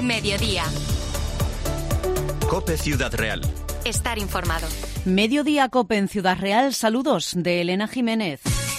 Mediodía. COPE Ciudad Real. Estar informado. Mediodía COPE en Ciudad Real. Saludos de Elena Jiménez.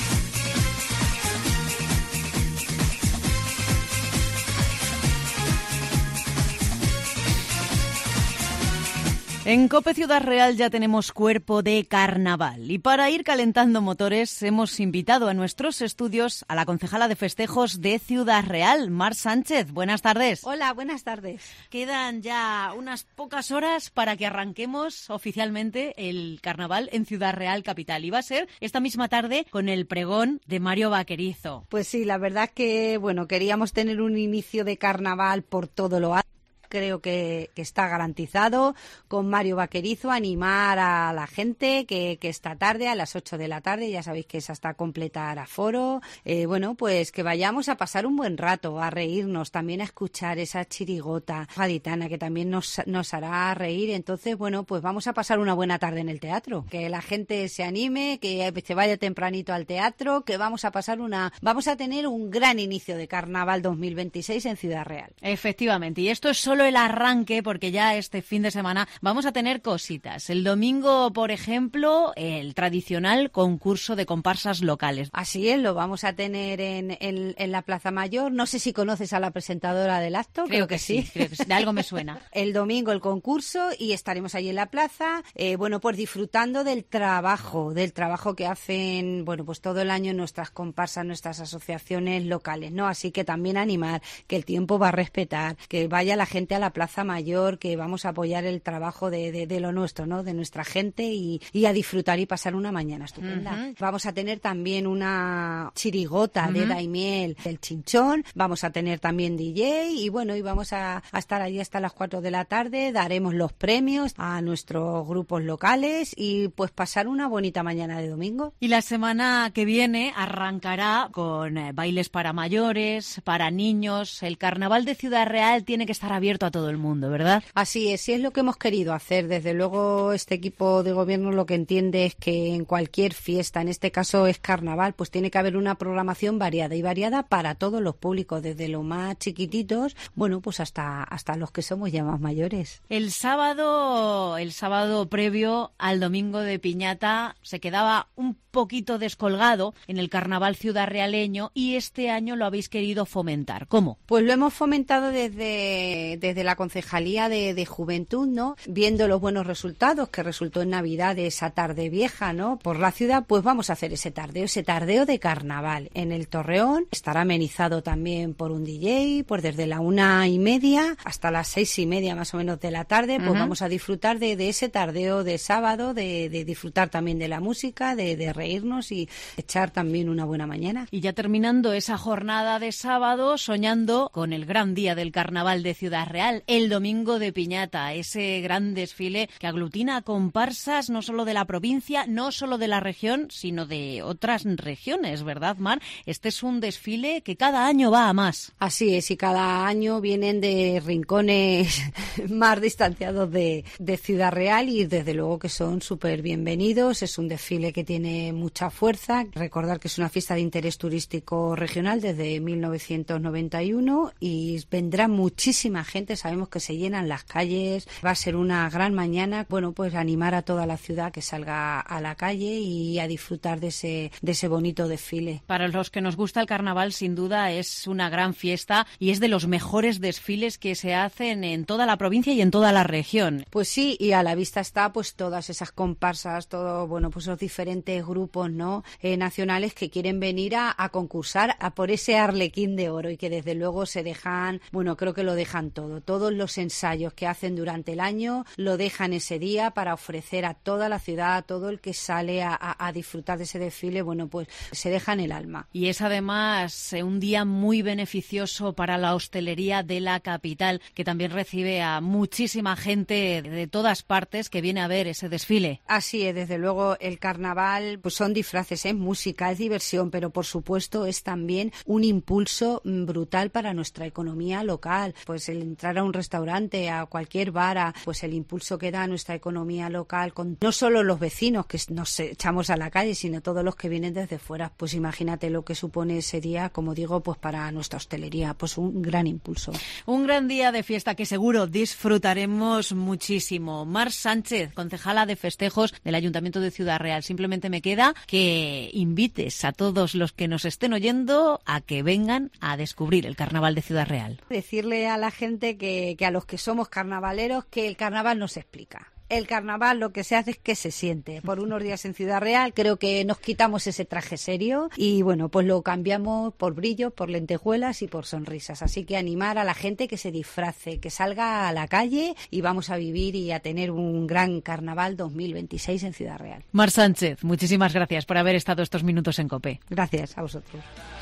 En COPE Ciudad Real ya tenemos cuerpo de carnaval y para ir calentando motores hemos invitado a nuestros estudios a la concejala de festejos de Ciudad Real, Mar Sánchez. Buenas tardes. Hola, buenas tardes. Quedan ya unas pocas horas para que arranquemos oficialmente el carnaval en Ciudad Real capital y va a ser esta misma tarde con el pregón de Mario Vaquerizo. Pues sí, la verdad es que queríamos tener un inicio de carnaval por todo lo alto. Creo que está garantizado con Mario Vaquerizo, animar a la gente que esta tarde a las 8 de la tarde, ya sabéis que es hasta completar aforo, pues que vayamos a pasar un buen rato, a reírnos, también a escuchar esa chirigota gaditana que también nos hará reír. Entonces, pues vamos a pasar una buena tarde en el teatro, que la gente se anime, que se vaya tempranito al teatro, que vamos a tener un gran inicio de Carnaval 2026 en Ciudad Real. Efectivamente, y esto es solo el arranque, porque ya este fin de semana vamos a tener cositas. El domingo, por ejemplo, el tradicional concurso de comparsas locales. Así es, lo vamos a tener en la Plaza Mayor. No sé si conoces a la presentadora del acto. Creo que sí. De algo me suena. El domingo el concurso y estaremos ahí en la plaza, pues disfrutando del trabajo que hacen, pues todo el año nuestras comparsas, nuestras asociaciones locales, ¿no? Así que también animar, que el tiempo va a respetar, que vaya la gente a la Plaza Mayor, que vamos a apoyar el trabajo de lo nuestro, ¿no? De nuestra gente y a disfrutar y pasar una mañana estupenda. Uh-huh. Vamos a tener también una chirigota de Daimiel del Chinchón, vamos a tener también DJ y vamos a estar allí hasta las 4 de la tarde, daremos los premios a nuestros grupos locales y pues pasar una bonita mañana de domingo. Y la semana que viene arrancará con bailes para mayores, para niños. El Carnaval de Ciudad Real tiene que estar abierto a todo el mundo, ¿verdad? Así es, y es lo que hemos querido hacer. Desde luego, este equipo de gobierno lo que entiende es que en cualquier fiesta, en este caso es carnaval, pues tiene que haber una programación variada para todos los públicos, desde los más chiquititos, pues hasta los que somos ya más mayores. El sábado previo al domingo de Piñata se quedaba un poquito descolgado en el carnaval ciudadrealeño y este año lo habéis querido fomentar. ¿Cómo? Pues lo hemos fomentado desde la Concejalía de Juventud, ¿no? Viendo los buenos resultados que resultó en Navidad de esa tarde vieja, ¿no? Por la ciudad, pues vamos a hacer ese tardeo de carnaval. En el Torreón estará amenizado también por un DJ, pues desde la 1:30 hasta las 6:30 más o menos de la tarde, pues vamos a disfrutar de ese tardeo de sábado, de disfrutar también de la música, de reírnos y echar también una buena mañana. Y ya terminando esa jornada de sábado, soñando con el gran día del carnaval de Ciudad Real, el domingo de Piñata, ese gran desfile que aglutina a comparsas no solo de la provincia, no solo de la región, sino de otras regiones, ¿verdad, Mar? Este es un desfile que cada año va a más. Así es, y cada año vienen de rincones más distanciados de Ciudad Real y desde luego que son súper bienvenidos. Es un desfile que tiene mucha fuerza. Recordar que es una fiesta de interés turístico regional desde 1991 y vendrá muchísima gente. Sabemos que se llenan las calles, va a ser una gran mañana. Pues animar a toda la ciudad que salga a la calle y a disfrutar de ese bonito desfile. Para los que nos gusta el carnaval, sin duda es una gran fiesta y es de los mejores desfiles que se hacen en toda la provincia y en toda la región. Pues sí, y a la vista está pues todas esas comparsas, pues los diferentes grupos, ¿no? Nacionales que quieren venir a concursar a por ese arlequín de oro y que desde luego se dejan, creo que lo dejan todo. Todos los ensayos que hacen durante el año lo dejan ese día para ofrecer a toda la ciudad, a todo el que sale a disfrutar de ese desfile, pues se dejan el alma. Y es además un día muy beneficioso para la hostelería de la capital, que también recibe a muchísima gente de todas partes que viene a ver ese desfile. Así es, desde luego el carnaval pues son disfraces, es música, es diversión, pero por supuesto es también un impulso brutal para nuestra economía local. Pues el entrar a un restaurante, a cualquier bar, pues el impulso que da a nuestra economía local, con no solo los vecinos que nos echamos a la calle, sino todos los que vienen desde fuera. Pues imagínate lo que supone ese día, como digo, pues para nuestra hostelería, pues un gran impulso. Un gran día de fiesta que seguro disfrutaremos muchísimo. Mar Sánchez, concejala de festejos del Ayuntamiento de Ciudad Real. Simplemente me queda que invites a todos los que nos estén oyendo a que vengan a descubrir el Carnaval de Ciudad Real. Decirle a la gente que a los que somos carnavaleros que el carnaval no se explica. El carnaval lo que se hace es que se siente. Por unos días en Ciudad Real creo que nos quitamos ese traje serio y bueno, pues lo cambiamos por brillo, por lentejuelas y por sonrisas. Así que animar a la gente que se disfrace, que salga a la calle y vamos a vivir y a tener un gran carnaval 2026 en Ciudad Real. Mar Sánchez, muchísimas gracias por haber estado estos minutos en COPE. Gracias a vosotros.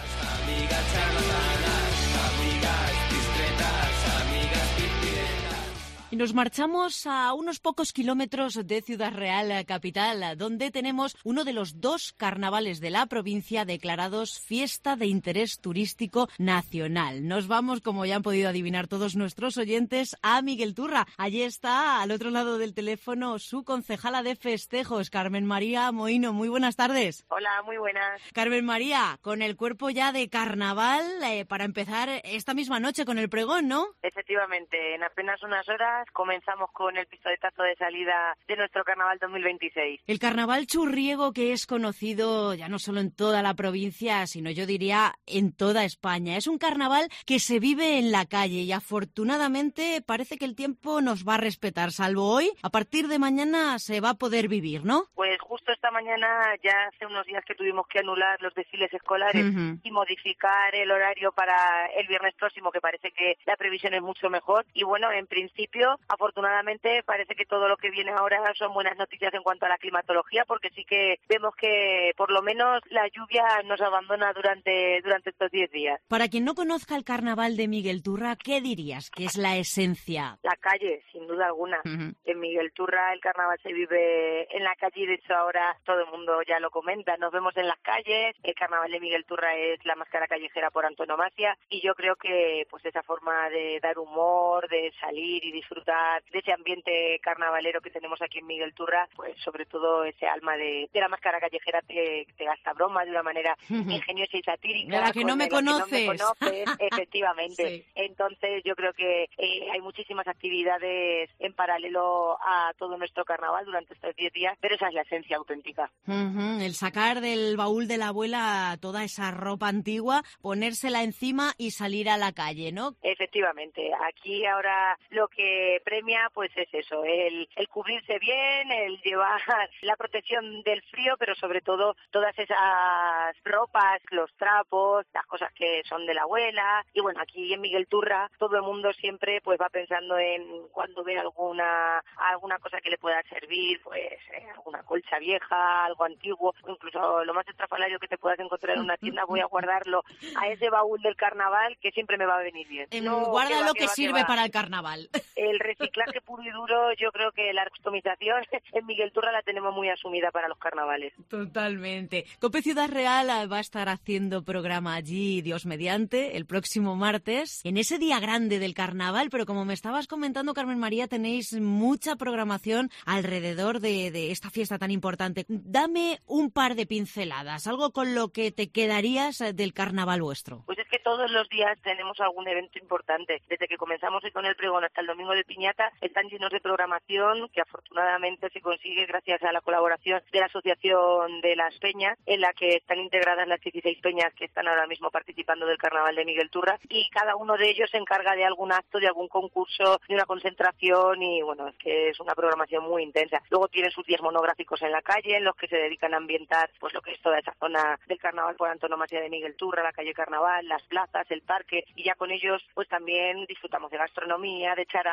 Y nos marchamos a unos pocos kilómetros de Ciudad Real, capital, donde tenemos uno de los 2 carnavales de la provincia declarados fiesta de interés turístico nacional. Nos vamos, como ya han podido adivinar todos nuestros oyentes, a Miguel Turra. Allí está, al otro lado del teléfono, su concejala de festejos, Carmen María Mohino. Muy buenas tardes. Hola, muy buenas. Carmen María, con el cuerpo ya de carnaval, para empezar esta misma noche con el pregón, ¿no? Efectivamente, en apenas unas horas comenzamos con el pistoletazo de salida de nuestro Carnaval 2026. El Carnaval churriego, que es conocido ya no solo en toda la provincia, sino yo diría en toda España. Es un carnaval que se vive en la calle y afortunadamente parece que el tiempo nos va a respetar, salvo hoy. A partir de mañana se va a poder vivir, ¿no? Pues justo esta mañana, ya hace unos días que tuvimos que anular los desfiles escolares y modificar el horario para el viernes próximo, que parece que la previsión es mucho mejor. Y bueno, en principio, afortunadamente, parece que todo lo que viene ahora son buenas noticias en cuanto a la climatología, porque sí que vemos que por lo menos la lluvia nos abandona durante estos 10 días. Para quien no conozca el carnaval de Miguel Turra, ¿qué dirías que es la esencia? La calle, sin duda alguna. En Miguel Turra el carnaval se vive en la calle y de hecho ahora todo el mundo ya lo comenta. Nos vemos en las calles, el carnaval de Miguel Turra es la máscara callejera por antonomasia y yo creo que pues esa forma de dar humor, de salir y disfrutar de ese ambiente carnavalero que tenemos aquí en Miguel Turra, pues sobre todo ese alma de la máscara callejera te gasta broma de una manera ingeniosa y satírica. La que no me conoces. No me conoces, efectivamente. Sí. Entonces yo creo que hay muchísimas actividades en paralelo a todo nuestro carnaval durante estos 10 días, pero esa es la esencia auténtica. El sacar del baúl de la abuela toda esa ropa antigua, ponérsela encima y salir a la calle, ¿no? Efectivamente. Aquí ahora lo que premia pues es eso, el cubrirse bien, el llevar la protección del frío, pero sobre todo todas esas ropas, los trapos, las cosas que son de la abuela. Y bueno, aquí en Miguel Turra todo el mundo siempre pues va pensando en cuando ve alguna cosa que le pueda servir, pues alguna colcha vieja, algo antiguo, incluso lo más estrafalario que te puedas encontrar en una tienda, voy a guardarlo a ese baúl del carnaval que siempre me va a venir bien. Guarda lo que sirve para el carnaval. El reciclaje puro y duro, yo creo que la customización en Miguel Turra la tenemos muy asumida para los carnavales. Totalmente. COPE Ciudad Real va a estar haciendo programa allí, Dios mediante, el próximo martes, en ese día grande del carnaval, pero como me estabas comentando, Carmen María, tenéis mucha programación alrededor de esta fiesta tan importante. Dame un par de pinceladas, algo con lo que te quedarías del carnaval vuestro. Pues es que todos los días tenemos algún evento importante. Desde que comenzamos hoy con el pregón hasta el domingo de Piñata, están llenos de programación que afortunadamente se consigue gracias a la colaboración de la Asociación de las Peñas, en la que están integradas las 16 peñas que están ahora mismo participando del Carnaval de Miguel Turra, y cada uno de ellos se encarga de algún acto, de algún concurso, de una concentración, y bueno, es que es una programación muy intensa. Luego tienen sus días monográficos en la calle, en los que se dedican a ambientar pues lo que es toda esa zona del Carnaval por antonomasia de Miguel Turra, la calle Carnaval, las plazas, el parque, y ya con ellos pues también disfrutamos de gastronomía, de charanga,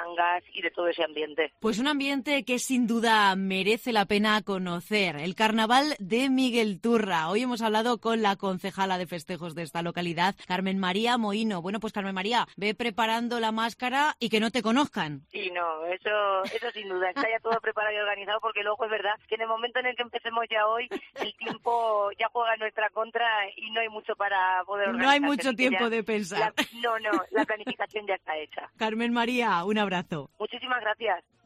gangas y de todo ese ambiente. Pues un ambiente que sin duda merece la pena conocer, el Carnaval de Miguelturra. Hoy hemos hablado con la concejala de festejos de esta localidad, Carmen María Mohino. Bueno, pues Carmen María, ve preparando la máscara y que no te conozcan. Sí, no, eso sin duda, está ya todo preparado y organizado, porque luego es verdad que en el momento en el que empecemos ya hoy, el tiempo ya juega en nuestra contra y no hay mucho para poder organizar. No hay mucho tiempo de pensar. La planificación ya está hecha. Carmen María, un abrazo. Muchísimas gracias.